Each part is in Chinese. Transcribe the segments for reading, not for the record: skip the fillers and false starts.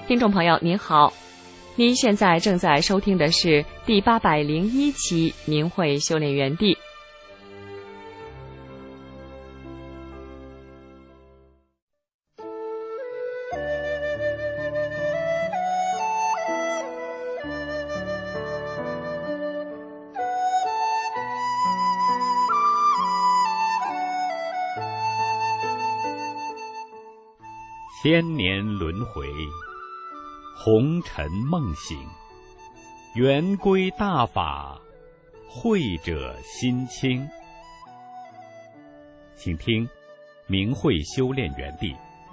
听众朋友您好，您现在正在收听的是第801期明慧修炼园地。 千年轮回，红尘梦醒，圆归大法，慧者心清。请听明慧修炼园地。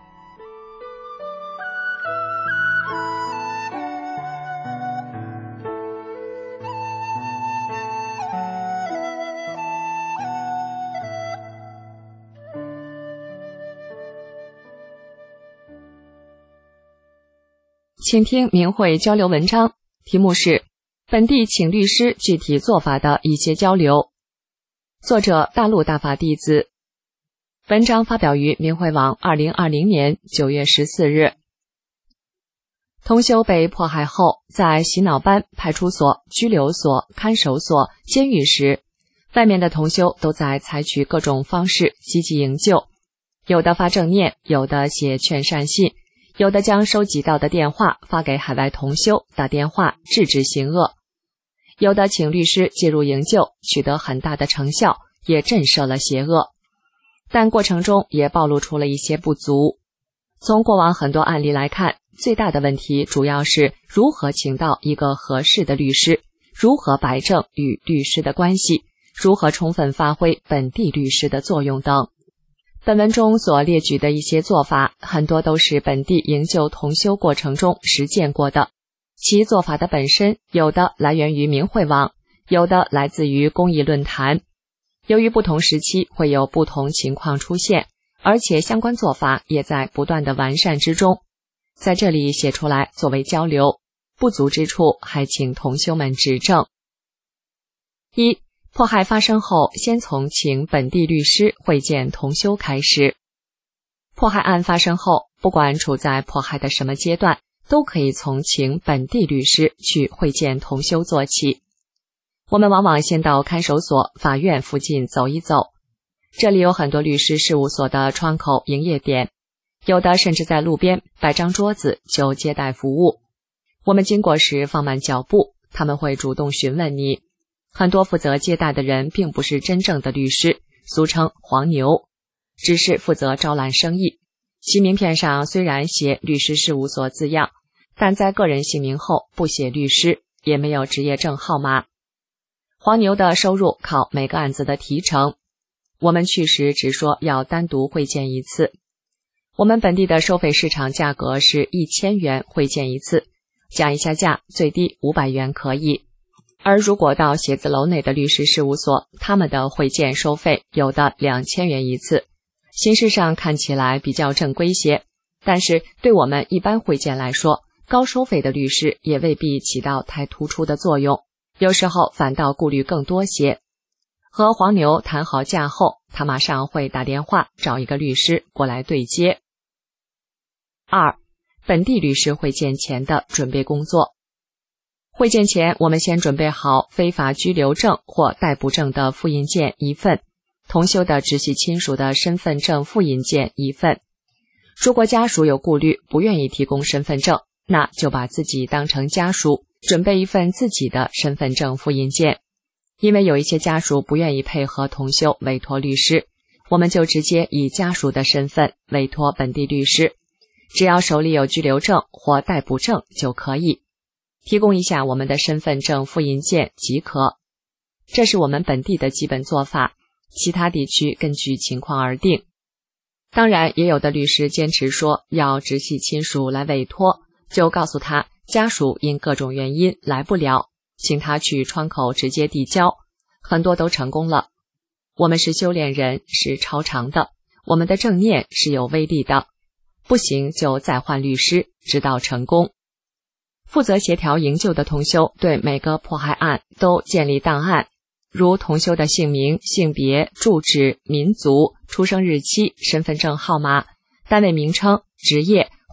请听明慧交流文章，题目是本地请律师具体做法的一些交流，作者大陆大法弟子。文章发表于明慧网2020年9月14日。同修被迫害后，在洗脑班、派出所、拘留所、看守所、监狱时，外面的同修都在采取各种方式积极营救，有的发正念，有的写劝善信，有的将收集到的电话发给海外同修，打电话制止行恶，有的请律师介入营救，取得很大的成效，也震慑了邪恶。但过程中也暴露出了一些不足。从过往很多案例来看，最大的问题主要是如何请到一个合适的律师，如何摆正与律师的关系，如何充分发挥本地律师的作用等。本文中所列举的一些做法，很多都是本地营救同修过程中实践过的，其做法的本身有的来源于明慧网，有的来自于公益论坛。由于不同时期会有不同情况出现，而且相关做法也在不断的完善之中，在这里写出来作为交流，不足之处还请同修们指正。一、迫害发生后，先从请本地律师会见同修开始。迫害案发生后，不管处在迫害的什么阶段，都可以从请本地律师去会见同修做起。我们往往先到看守所、法院附近走一走，这里有很多律师事务所的窗口营业点，有的甚至在路边摆张桌子就接待服务。我们经过时放慢脚步，他们会主动询问你。很多负责接待的人并不是真正的律师，俗称黄牛，只是负责招揽生意。其名片上虽然写律师事务所字样，但在个人姓名后不写律师，也没有职业证号码。黄牛的收入靠每个案子的提成，我们去时只说要单独会见一次。我们本地的收费市场价格是1000元会见一次，讲一下价，最低500元可以。而如果到写字楼内的律师事务所，他们的会见收费有的2000元一次，形式上看起来比较正规些，但是对我们一般会见来说，高收费的律师也未必起到太突出的作用，有时候反倒顾虑更多些。和黄牛谈好价后，他马上会打电话找一个律师过来对接。二、本地律师会见前的准备工作。会见前，我们先准备好非法拘留证或逮捕证的复印件1份，同修的直系亲属的身份证复印件1份。如果家属有顾虑，不愿意提供身份证，那就把自己当成家属，准备一份自己的身份证复印件。因为有一些家属不愿意配合同修委托律师，我们就直接以家属的身份委托本地律师，只要手里有拘留证或逮捕证就可以，提供一下我们的身份证复印件即可。这是我们本地的基本做法，其他地区根据情况而定。当然，也有的律师坚持说要直系亲属来委托，就告诉他家属因各种原因来不了，请他去窗口直接递交，很多都成功了。我们是修炼人，是超常的，我们的正念是有威力的，不行就再换律师，直到成功。负责协调营救的同修对每个迫害案都建立档案，如同修的姓名、性别、住址、民族、出生日期、身份证号码、单位名称、职业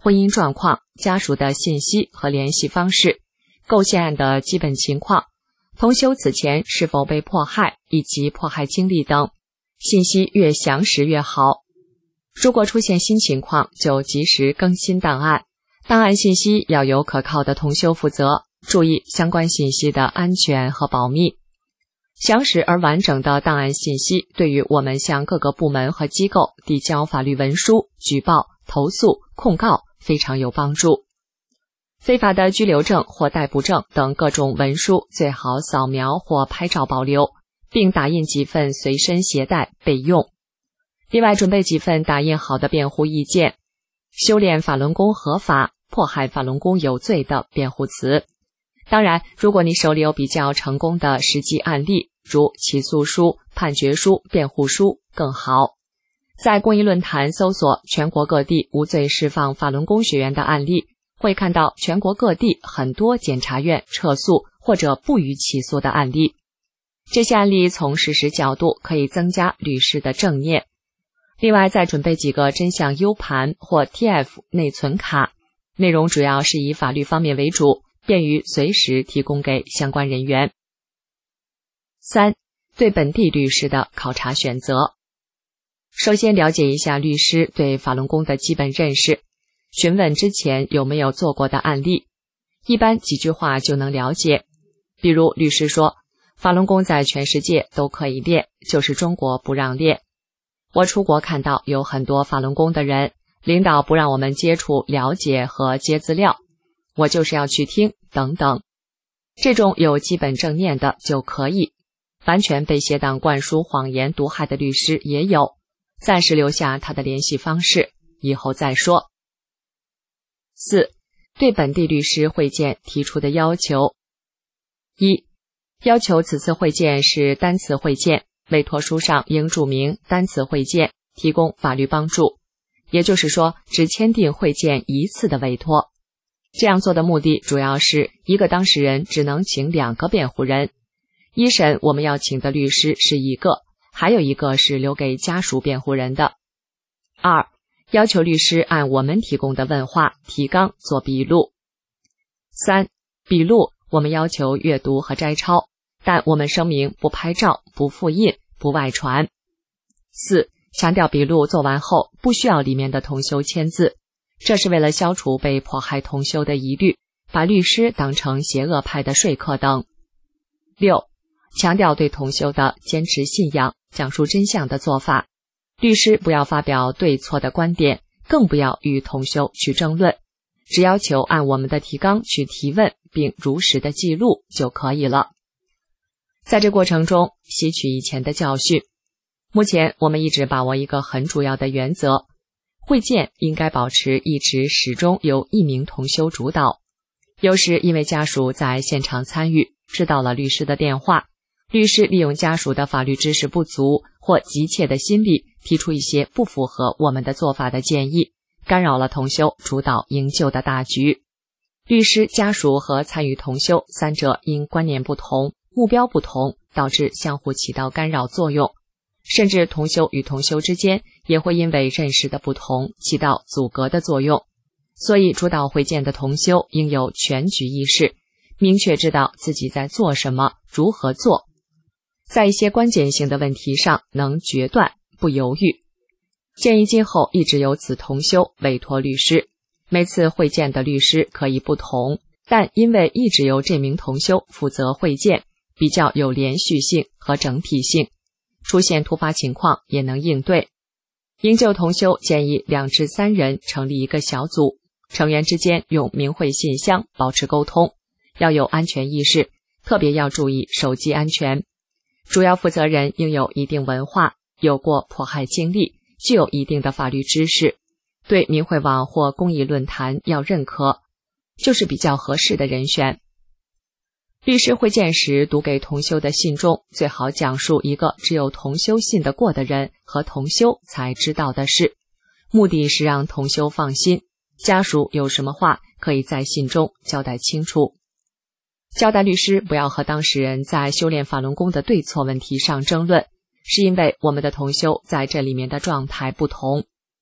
婚姻状况、家属的信息和联系方式、构陷案的基本情况、同修此前是否被迫害以及迫害经历等，信息越详实越好。如果出现新情况，就及时更新档案，档案信息要由可靠的同修负责，注意相关信息的安全和保密。详实而完整的档案信息对于我们向各个部门和机构递交法律文书、举报、投诉、控告非常有帮助。非法的居留证或逮捕证等各种文书最好扫描或拍照保留，并打印几份随身携带备用。另外准备几份打印好的辩护意见，修炼法轮功合法，迫害法轮功有罪的辩护词。当然，如果你手里有比较成功的实际案例，如起诉书、判决书、辩护书更好。在公益论坛搜索全国各地无罪释放法轮功学员的案例，会看到全国各地很多检察院撤诉或者不予起诉的案例。这些案例从事实角度可以增加律师的正念。另外再准备几个真相 U 盘或 TF 内存卡，内容主要是以法律方面为主，便于随时提供给相关人员。3. 对本地律师的考察选择。首先了解一下律师对法轮功的基本认识，询问之前有没有做过的案例，一般几句话就能了解。比如律师说，法轮功在全世界都可以练，就是中国不让练。我出国看到有很多法轮功的人，领导不让我们接触、了解和接资料，我就是要去听等等。这种有基本正念的就可以。完全被邪党灌输谎言毒害的律师也有，暂时留下他的联系方式，以后再说。4. 对本地律师会见提出的要求。1. 要求此次会见是单次会见，委托书上应注明单次会见，提供法律帮助，也就是说只签订会见一次的委托。这样做的目的主要是一个当事人只能请2个辩护人，一审我们要请的律师是1个，还有1个是留给家属辩护人的。2. 要求律师按我们提供的问话、提纲做笔录。3. 笔录我们要求阅读和摘抄，但我们声明不拍照、不复印、不外传。4. 强调笔录做完后不需要里面的同修签字，这是为了消除被迫害同修的疑虑，把律师当成邪恶派的说客等。6. 强调对同修的坚持信仰、讲述真相的做法，律师不要发表对错的观点，更不要与同修去争论，只要求按我们的提纲去提问，并如实的记录就可以了。在这过程中吸取以前的教训，目前我们一直把握一个很主要的原则，会见应该保持一直始终由1名同修主导。有时因为家属在现场参与，知道了律师的电话，律师利用家属的法律知识不足或急切的心理，提出一些不符合我们的做法的建议，干扰了同修主导营救的大局。律师、家属和参与同修三者因观念不同、目标不同，导致相互起到干扰作用，甚至同修与同修之间也会因为认识的不同起到阻隔的作用。所以主导会见的同修应有全局意识，明确知道自己在做什么、如何做，在一些关键性的问题上能决断不犹豫。建议今后一直由此同修委托律师，每次会见的律师可以不同，但因为一直由这名同修负责会见，比较有连续性和整体性，出现突发情况也能应对。营救同修建议2至3人成立一个小组，成员之间用明慧信箱保持沟通，要有安全意识，特别要注意手机安全。主要负责人应有一定文化，有过迫害经历，具有一定的法律知识，对明慧网或公益论坛要认可，就是比较合适的人选。律师会见时读给同修的信中，最好讲述一个只有同修信得过的人和同修才知道的事，目的是让同修放心，家属有什么话可以在信中交代清楚。交代律师不要和当事人在修炼法轮功的对错问题上争论，是因为我们的同修在这里面的状态不同，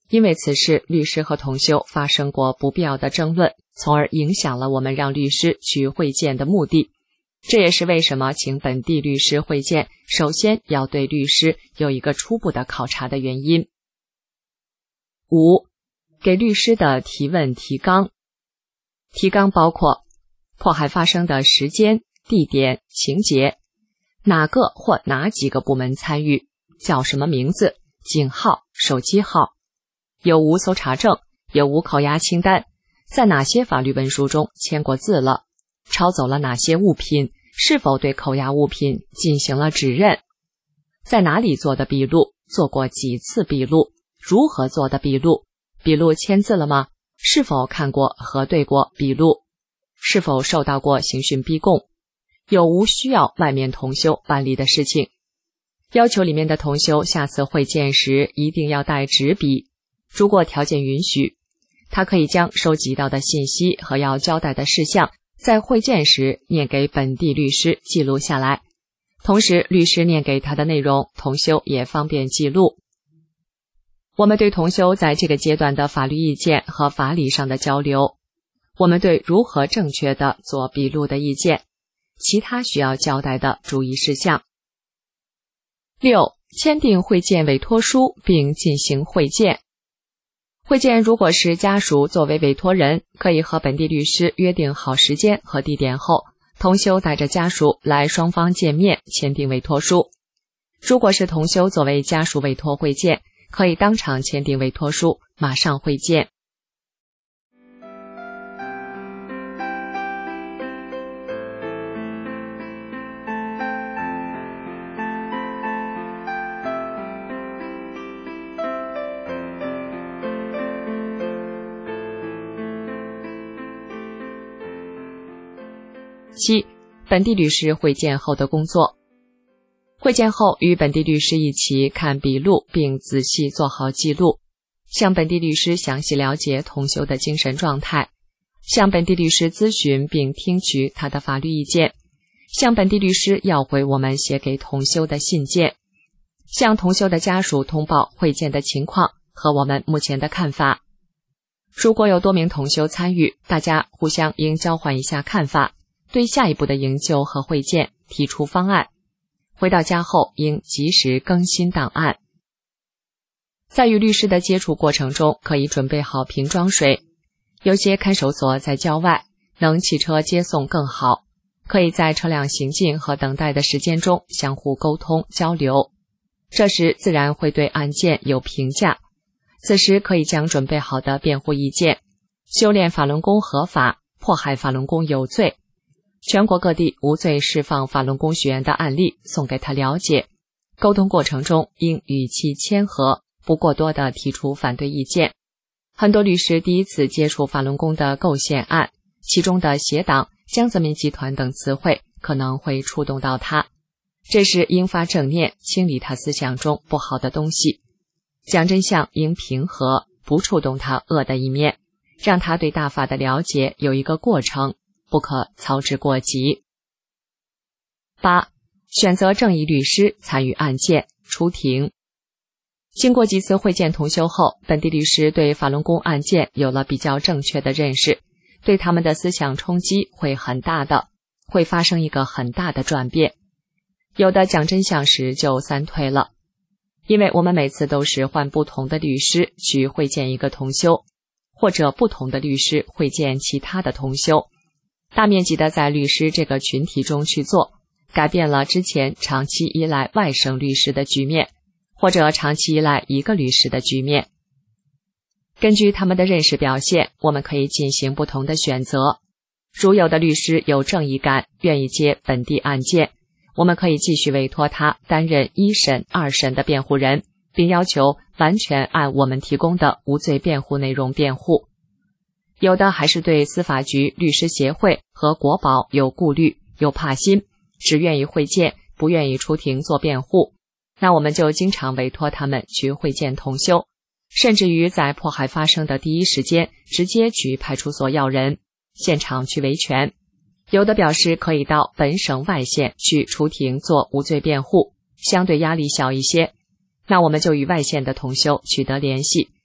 因为此事律师和同修发生过不必要的争论，从而影响了我们让律师去会见的目的。这也是为什么请本地律师会见首先要对律师有一个初步的考察的原因。5. 给律师的提问提纲。提纲包括迫害发生的时间、地点、情节，哪个或哪几个部门参与，叫什么名字，警号、手机号，有无搜查证，有无扣押清单，在哪些法律文书中签过字了，抄走了哪些物品，是否对扣押物品进行了指认，在哪里做的笔录，做过几次笔录，如何做的笔录，笔录签字了吗，是否看过核对过笔录，是否受到过刑讯逼供，有无需要外面同修办理的事情，要求里面的同修下次会见时一定要带纸笔，如果条件允许，他可以将收集到的信息和要交代的事项在会见时念给本地律师记录下来，同时律师念给他的内容同修也方便记录。我们对同修在这个阶段的法律意见和法理上的交流，我们对如何正确的做笔录的意见，其他需要交代的注意事项。6. 签订会见委托书并进行会见。会见如果是家属作为委托人，可以和本地律师约定好时间和地点后，同修带着家属来双方见面签订委托书。如果是同修作为家属委托会见，可以当场签订委托书，马上会见。7. 本地律师会见后的工作。会见后与本地律师一起看笔录并仔细做好记录，向本地律师详细了解同修的精神状态，向本地律师咨询并听取他的法律意见，向本地律师要回我们写给同修的信件，向同修的家属通报会见的情况和我们目前的看法。如果有多名同修参与，大家互相应交换一下看法，对下一步的营救和会见提出方案。回到家后应及时更新档案。在与律师的接触过程中，可以准备好瓶装水，有些看守所在郊外，能汽车接送更好，可以在车辆行进和等待的时间中相互沟通交流，这时自然会对案件有评价。此时可以将准备好的辩护意见、修炼法轮功合法、迫害法轮功有罪、全国各地无罪释放法轮功学员的案例送给他了解，沟通过程中应语气谦和，不过多地提出反对意见。很多律师第一次接触法轮功的构陷案，其中的邪党、江泽民集团等词汇可能会触动到他，这时应发正念，清理他思想中不好的东西，讲真相应平和，不触动他恶的一面，让他对大法的了解有一个过程，不可操之过急。8. 选择正义律师参与案件出庭。经过几次会见同修后，本地律师对法轮功案件有了比较正确的认识，对他们的思想冲击会很大的，会发生一个很大的转变。有的讲真相时就三退了，因为我们每次都是换不同的律师去会见一个同修，或者不同的律师会见其他的同修，大面积的在律师这个群体中去做，改变了之前长期依赖外省律师的局面，或者长期依赖一个律师的局面。根据他们的认识表现，我们可以进行不同的选择。如有的律师有正义感，愿意接本地案件，我们可以继续委托他担任一审、二审的辩护人，并要求完全按我们提供的无罪辩护内容辩护。有的还是对司法局、律师协会和国保有顾虑、有怕心，只愿意会见，不愿意出庭做辩护，那我们就经常委托他们去会见同修，甚至于在迫害发生的第一时间直接去派出所要人，现场去维权。有的表示可以到本省外县去出庭做无罪辩护，相对压力小一些，那我们就与外县的同修取得联系，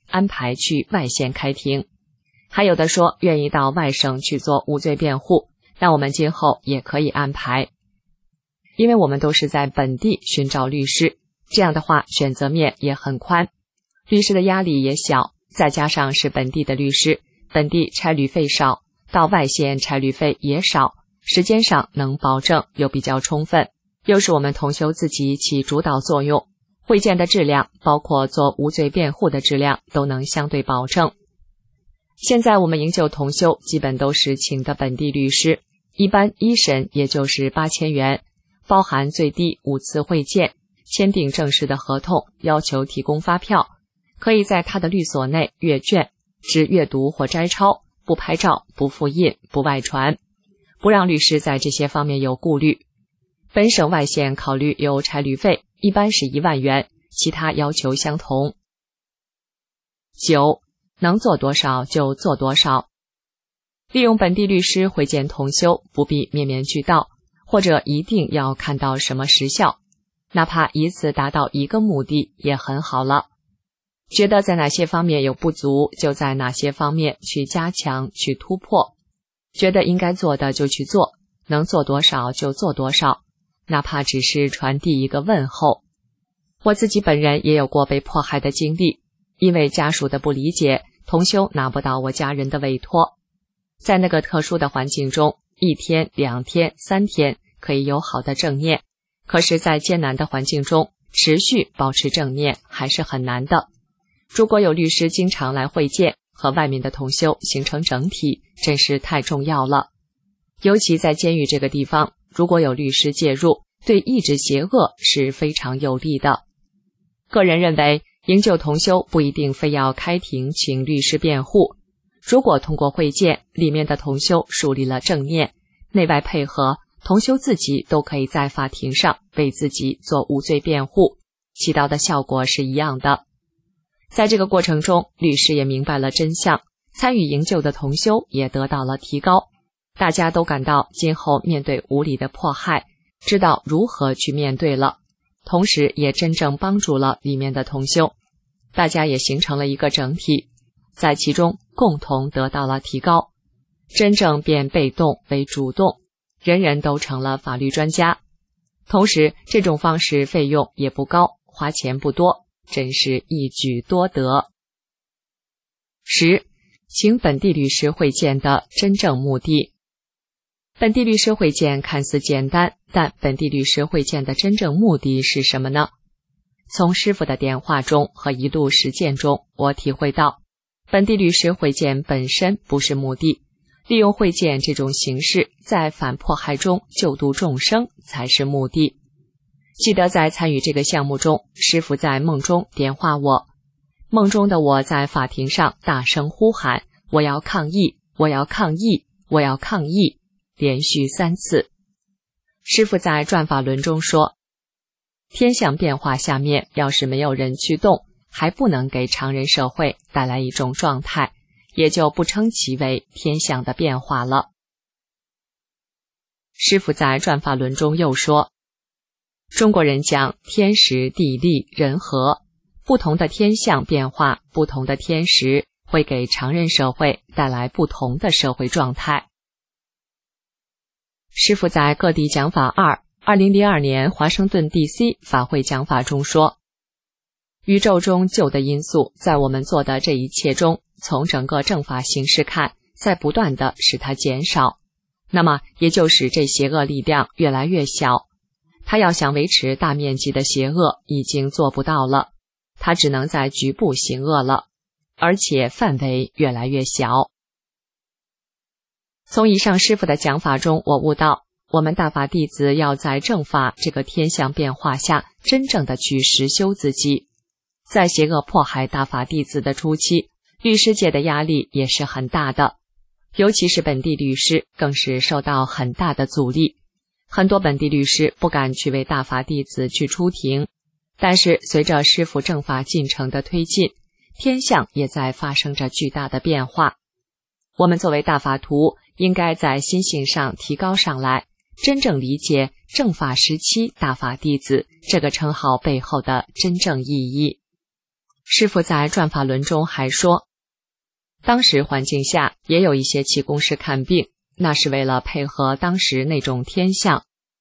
安排去外县开庭，还有的说愿意到外省去做无罪辩护，那我们今后也可以安排。因为我们都是在本地寻找律师，这样的话选择面也很宽，律师的压力也小，再加上是本地的律师，本地差旅费少，到外县差旅费也少，时间上能保证又比较充分，又是我们同修自己起主导作用，会见的质量包括做无罪辩护的质量都能相对保证。现在我们营救同修基本都是请的本地律师，一般一审也就是8000元，包含最低5次会见，签订正式的合同，要求提供发票，可以在他的律所内阅卷，只阅读或摘抄，不拍照，不复印，不外传，不让律师在这些方面有顾虑。本省外县考虑有差旅费，一般是1万元，其他要求相同。9. 能做多少就做多少。利用本地律师会见同修，不必面面俱到，或者一定要看到什么时效，哪怕以此达到一个目的也很好了。觉得在哪些方面有不足，就在哪些方面去加强，去突破。觉得应该做的就去做，能做多少就做多少，哪怕只是传递一个问候。我自己本人也有过被迫害的经历，因为家属的不理解，同修拿不到我家人的委托。在那个特殊的环境中，1天、2天、3天可以有好的正念，可是在艰难的环境中持续保持正念还是很难的。如果有律师经常来会见，和外面的同修形成整体，真是太重要了。尤其在监狱这个地方，如果有律师介入，对抑制邪恶是非常有利的。个人认为，营救同修不一定非要开庭请律师辩护，如果通过会见，里面的同修树立了正念，内外配合，同修自己都可以在法庭上为自己做无罪辩护，起到的效果是一样的。在这个过程中，律师也明白了真相，参与营救的同修也得到了提高，大家都感到今后面对无理的迫害，知道如何去面对了，同时也真正帮助了里面的同修，大家也形成了一个整体，在其中共同得到了提高，真正变被动为主动，人人都成了法律专家。同时这种方式费用也不高，花钱不多，真是一举多得。10. 请本地律师会见的真正目的。本地律师会见看似简单，但本地律师会见的真正目的是什么呢？从师父的点化中和一路实践中，我体会到，本地律师会见本身不是目的，利用会见这种形式，在反迫害中救度众生才是目的。记得在参与这个项目中，师父在梦中点化我，梦中的我在法庭上大声呼喊，我要抗议，我要抗议，我要抗议，连续3次。师父在转法轮中说，天象变化下面要是没有人去动，还不能给常人社会带来一种状态，也就不称其为天象的变化了。师父在转法轮中又说，中国人讲天时地利人和，不同的天象变化，不同的天时，会给常人社会带来不同的社会状态。师父在各地讲法2002年华盛顿 DC 法会讲法中说，宇宙中旧的因素在我们做的这一切中，从整个正法形式看，在不断的使它减少，那么也就使这邪恶力量越来越小。他要想维持大面积的邪恶已经做不到了，他只能在局部行恶了，而且范围越来越小。从以上师父的讲法中，我悟到，我们大法弟子要在正法这个天象变化下，真正的去实修自己。在邪恶迫害大法弟子的初期，律师界的压力也是很大的，尤其是本地律师更是受到很大的阻力。很多本地律师不敢去为大法弟子去出庭，但是随着师父正法进程的推进，天象也在发生着巨大的变化。我们作为大法徒，应该在心性上提高上来，真正理解正法时期大法弟子这个称号背后的真正意义。 师父在转法轮中还说，当时环境下也有一些气功师看病，那是为了配合当时那种天象。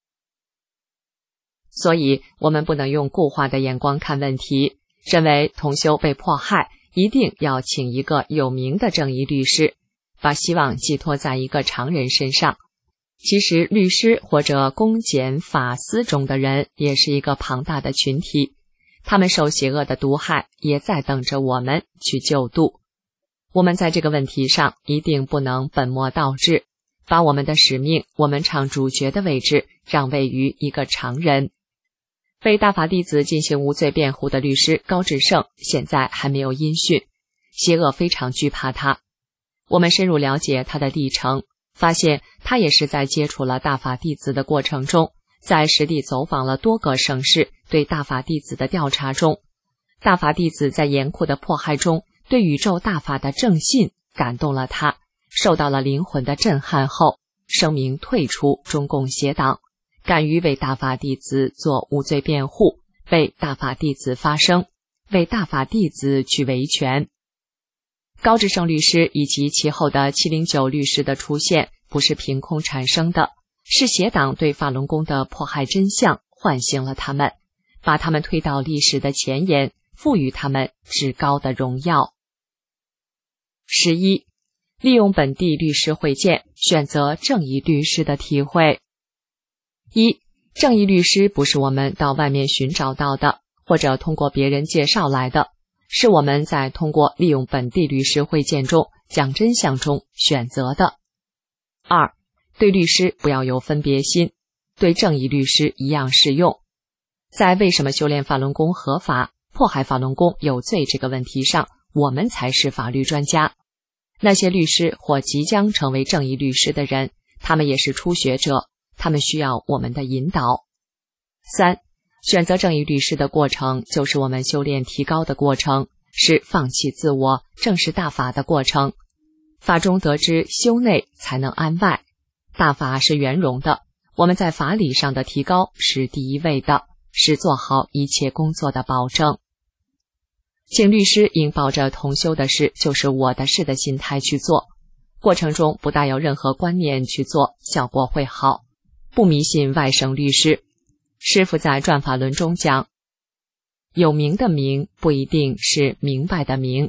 所以我们不能用固化的眼光看问题，认为同修被迫害，一定要请一个有名的正义律师，把希望寄托在一个常人身上。其实律师或者公检法司中的人也是一个庞大的群体，他们受邪恶的毒害，也在等着我们去救度。我们在这个问题上一定不能本末倒置，把我们的使命，我们唱主角的位置让位于一个常人。为大法弟子进行无罪辩护的律师高志胜现在还没有音讯，邪恶非常惧怕他。我们深入了解他的历程，发现他也是在接触了大法弟子的过程中，在实地走访了多个省市，对大法弟子的调查中，大法弟子在严酷的迫害中对宇宙大法的正信感动了他，受到了灵魂的震撼后，声明退出中共邪党，敢于为大法弟子做无罪辩护，为大法弟子发声，为大法弟子去维权。高志胜律师以及其后的709律师的出现不是凭空产生的，是邪党对法轮功的迫害真相唤醒了他们，把他们推到历史的前沿，赋予他们至高的荣耀。11. 利用本地律师会见，选择正义律师的体会。1. 正义律师不是我们到外面寻找到的，或者通过别人介绍来的，是我们在通过利用本地律师会见中讲真相中选择的。2. 对律师不要有分别心，对正义律师一样适用。在为什么修炼法轮功合法，迫害法轮功有罪这个问题上，我们才是法律专家。那些律师或即将成为正义律师的人，他们也是初学者，他们需要我们的引导。3. 选择正义律师的过程，就是我们修炼提高的过程，是放弃自我、正视大法的过程。法中得知修内才能安外，大法是圆融的，我们在法理上的提高是第一位的，是做好一切工作的保证。请律师应抱着同修的事就是我的事的心态去做，过程中不带有任何观念去做，效果会好。不迷信外省律师。师父在转法轮中讲，有名的名不一定是明白的明。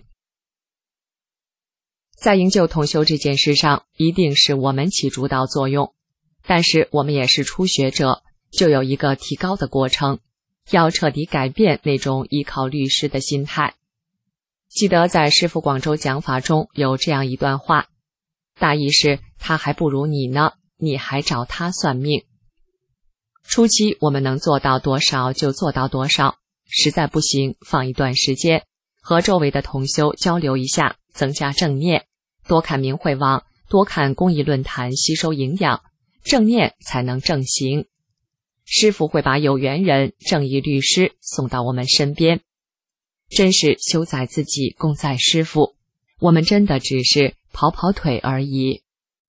在营救同修这件事上，一定是我们起主导作用，但是我们也是初学者，就有一个提高的过程，要彻底改变那种依靠律师的心态。记得在师父广州讲法中有这样一段话，大意是他还不如你呢，你还找他算命。初期我们能做到多少就做到多少，实在不行放一段时间，和周围的同修交流一下，增加正念，多看明慧网，多看公益论坛，吸收营养，正念才能正行。师父会把有缘人、正义律师送到我们身边，真是修在自己，功在师父，我们真的只是跑跑腿而已。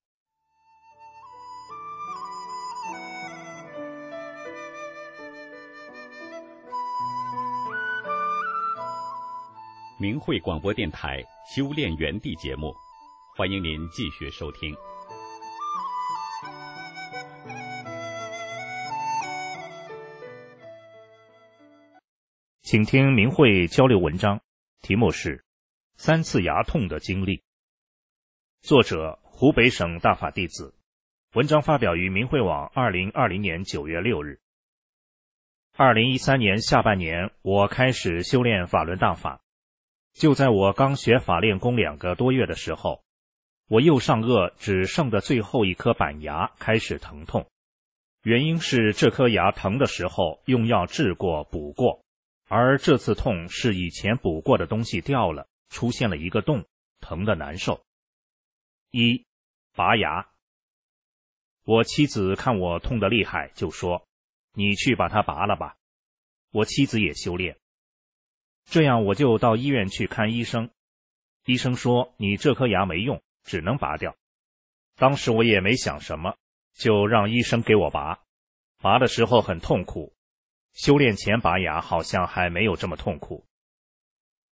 明慧广播电台修炼园地节目，欢迎您继续收听。 请听明慧交流文章，题目是3次牙痛的经历，作者湖北省大法弟子，文章发表于明慧网2020年9月6日。2013年下半年，我开始修炼法轮大法。就在我刚学法练功2个多月的时候，我右上颚只剩的最后一颗板牙开始疼痛，原因是这颗牙疼的时候用药治过补过，而这次痛是以前补过的东西掉了，出现了一个洞，疼得难受。1. 拔牙。我妻子看我痛得厉害，就说：“你去把它拔了吧。”我妻子也修炼。这样我就到医院去看医生，医生说你这颗牙没用，只能拔掉。当时我也没想什么，就让医生给我拔。拔的时候很痛苦，修炼前拔牙好像还没有这么痛苦。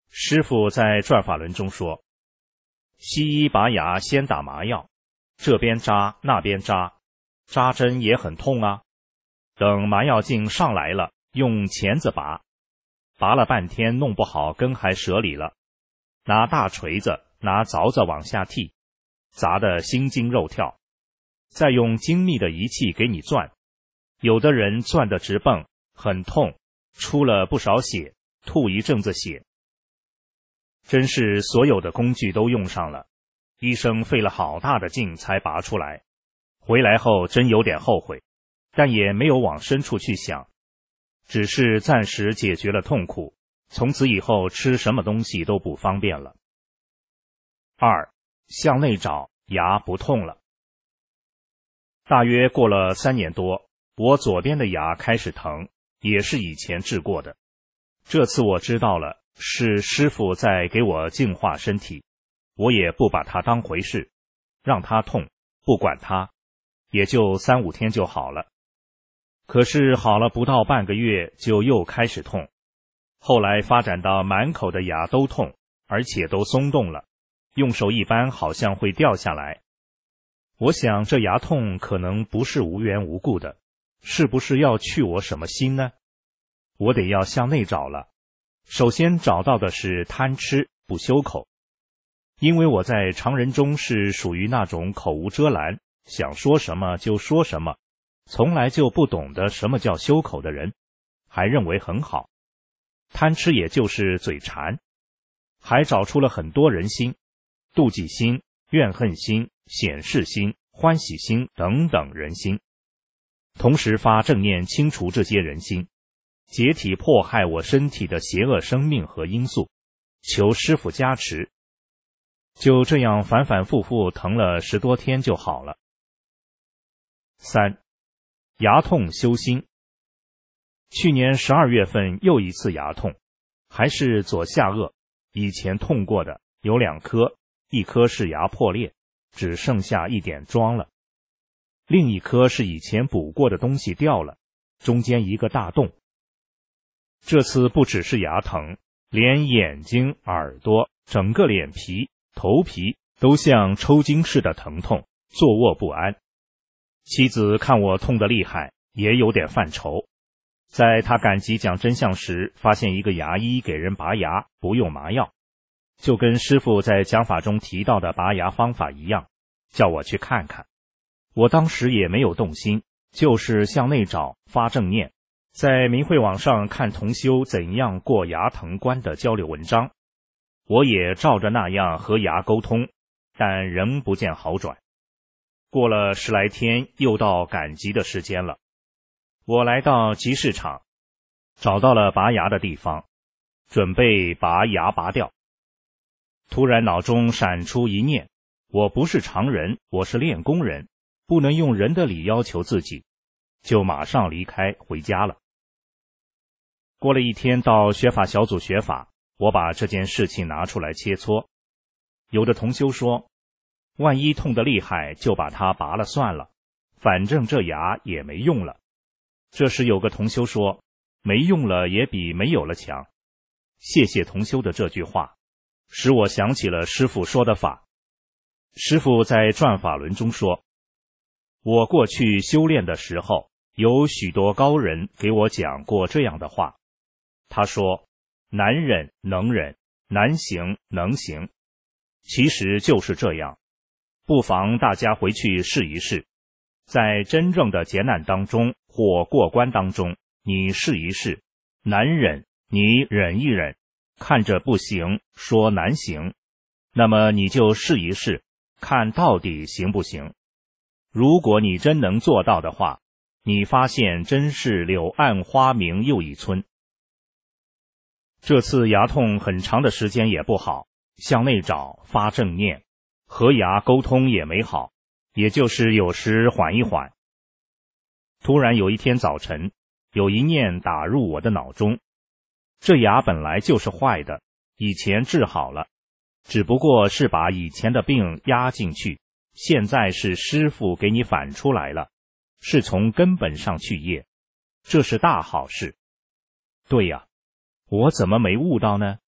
师父在转法轮中说，西医拔牙先打麻药，这边扎那边扎，扎针也很痛啊。等麻药劲上来了，用钳子拔，拔了半天弄不好根还折里了，拿大锤子拿凿子往下剔，砸得心惊肉跳，再用精密的仪器给你钻，有的人钻得直蹦，很痛，出了不少血，吐一阵子血。真是所有的工具都用上了，医生费了好大的劲才拔出来，回来后真有点后悔，但也没有往深处去想，只是暂时解决了痛苦，从此以后吃什么东西都不方便了。2. 向内找，牙不痛了。大约过了3年多，我左边的牙开始疼，也是以前治过的。这次我知道了，是师父在给我净化身体，我也不把它当回事，让它痛，不管它，也就3、5天就好了。可是好了不到半个月就又开始痛，后来发展到满口的牙都痛，而且都松动了，用手一扳好像会掉下来。我想这牙痛可能不是无缘无故的，是不是要去我什么心呢？我得要向内找了。首先找到的是贪吃不修口，因为我在常人中是属于那种口无遮拦，想说什么就说什么，从来就不懂得什么叫修口的人，还认为很好。贪吃也就是嘴馋，还找出了很多人心，妒忌心、怨恨心、显示心、欢喜心等等人心，同时发正念清除这些人心，解体迫害我身体的邪恶生命和因素，求师父加持。就这样反反复复疼了10多天就好了。3. 牙痛修心。去年12月份又一次牙痛，还是左下颚，以前痛过的，有2颗，一颗是牙破裂，只剩下一点装了，另一颗是以前补过的东西掉了，中间一个大洞。这次不只是牙疼，连眼睛、耳朵、整个脸皮、头皮都像抽筋似的疼痛，坐卧不安。妻子看我痛得厉害，也有点犯愁。在他赶集讲真相时，发现一个牙医给人拔牙不用麻药，就跟师父在讲法中提到的拔牙方法一样，叫我去看看。我当时也没有动心，就是向内找，发正念，在明慧网上看同修怎样过牙疼关的交流文章，我也照着那样和牙沟通，但仍不见好转。过了10来天，又到赶集的时间了。我来到集市场，找到了拔牙的地方，准备把牙拔掉。突然脑中闪出一念，我不是常人，我是练功人，不能用人的理要求自己，就马上离开回家了。过了1天到学法小组学法，我把这件事情拿出来切磋。有的同修说，万一痛得厉害就把它拔了算了，反正这牙也没用了。这时有个同修说，没用了也比没有了强。谢谢同修的这句话，使我想起了师父说的法。师父在转法轮中说，我过去修炼的时候，有许多高人给我讲过这样的话。他说，难忍能忍，难行能行。其实就是这样，不妨大家回去试一试，在真正的劫难当中或过关当中，你试一试，难忍你忍一忍，看着不行，说难行，那么你就试一试，看到底行不行。如果你真能做到的话，你发现真是柳暗花明又一村。这次牙痛很长的时间也不好，向内找，发正念，和牙沟通也没好，也就是有时缓一缓。突然有一天早晨，有一念打入我的脑中，这牙本来就是坏的，以前治好了，只不过是把以前的病压进去，现在是师父给你反出来了，是从根本上去业，这是大好事。对呀，我怎么没悟到呢？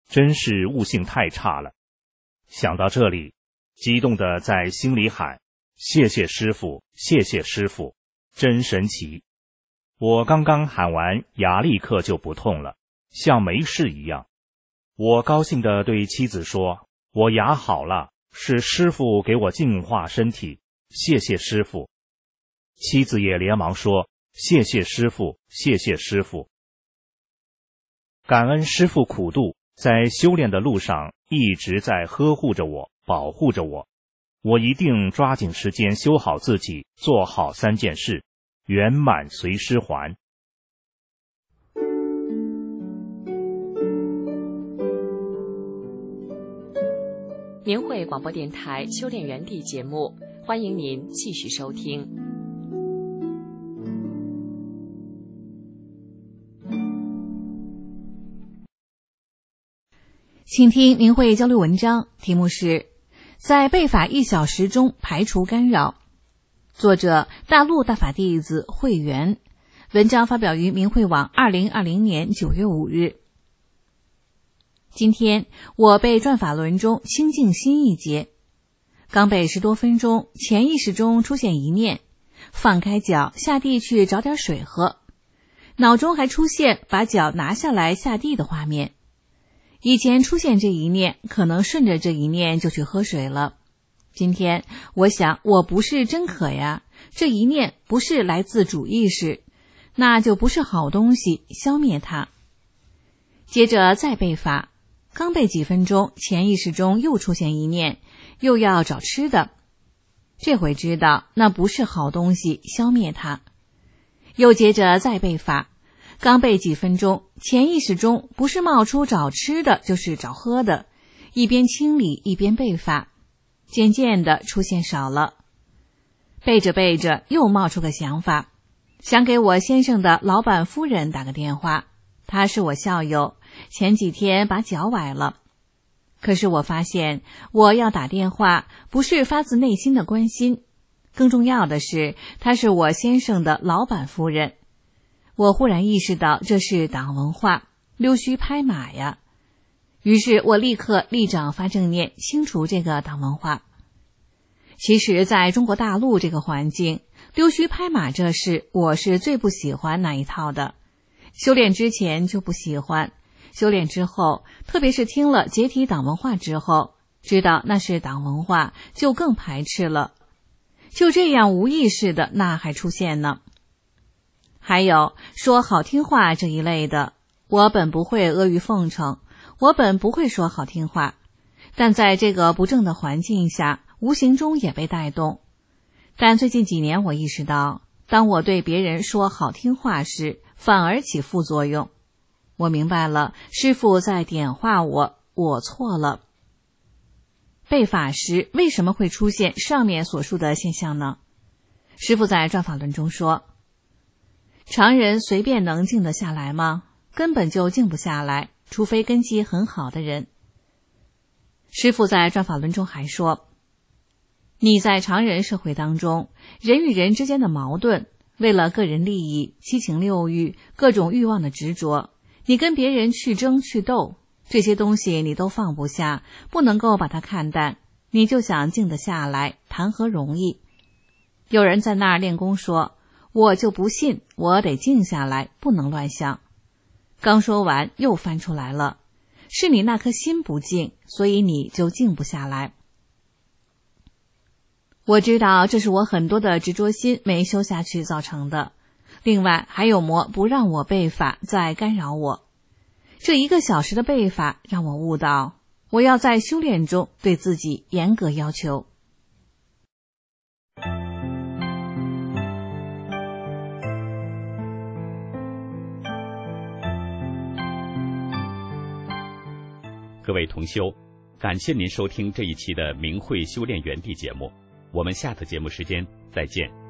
真是悟性太差了。想到这里，激动地在心里喊：谢谢师父，谢谢师父，真神奇。我刚刚喊完，牙立刻就不痛了，像没事一样。我高兴地对妻子说：我牙好了，是师父给我净化身体，谢谢师父。妻子也连忙说：谢谢师父，谢谢师父。感恩师父苦度，在修炼的路上一直在呵护着我，保护着我。我一定抓紧时间修好自己，做好3件事，圆满随师还。 明慧广播电台修炼园地节目，欢迎您继续收听。 请听明慧交流文章，题目是在背法1小时中排除干扰，作者大陆大法弟子慧圆，文章发表于明慧网2020年9月5日。今天我背转法轮中清净心一节，刚背10多分钟，潜意识中出现一念，放开脚下地去找点水喝，脑中还出现把脚拿下来下地的画面。以前出现这一念，可能顺着这一念就去喝水了。今天我想，我不是真渴呀，这一念不是来自主意识，那就不是好东西，消灭它。接着再背法，刚背几分钟，潜意识中又出现一念，又要找吃的。这回知道那不是好东西，消灭它。又接着再背法，刚背几分钟，潜意识中不是冒出找吃的，就是找喝的，一边清理一边背法，渐渐的出现少了。背着背着又冒出个想法，想给我先生的老板夫人打个电话，她是我校友，前几天把脚崴了。可是我发现我要打电话不是发自内心的关心，更重要的是她是我先生的老板夫人。我忽然意识到这是党文化，溜须拍马呀。于是我立刻立掌发正念，清除这个党文化。其实在中国大陆这个环境，溜须拍马这事我是最不喜欢那一套的。修炼之前就不喜欢，修炼之后，特别是听了解体党文化之后，知道那是党文化，就更排斥了。就这样无意识的，那还出现呢。还有说好听话这一类的，我本不会阿谀奉承，我本不会说好听话，但在这个不正的环境下，无形中也被带动。但最近几年我意识到，当我对别人说好听话时，反而起副作用。我明白了，师父在点化我，我错了。背法时为什么会出现上面所述的现象呢？师父在转法轮中说，常人随便能静得下来吗？根本就静不下来，除非根基很好的人。师父在转法轮中还说，你在常人社会当中，人与人之间的矛盾，为了个人利益、七情六欲、各种欲望的执着，你跟别人去争去斗，这些东西你都放不下，不能够把它看淡，你就想静得下来，谈何容易？有人在那儿练功说，我就不信，我得静下来，不能乱想。刚说完又翻出来了，是你那颗心不静，所以你就静不下来。我知道这是我很多的执着心没修下去造成的，另外还有魔不让我背法在干扰我。这1个小时的背法让我悟到，我要在修炼中对自己严格要求。 各位同修，感谢您收听这一期的明慧修炼园地节目，我们下次节目时间再见。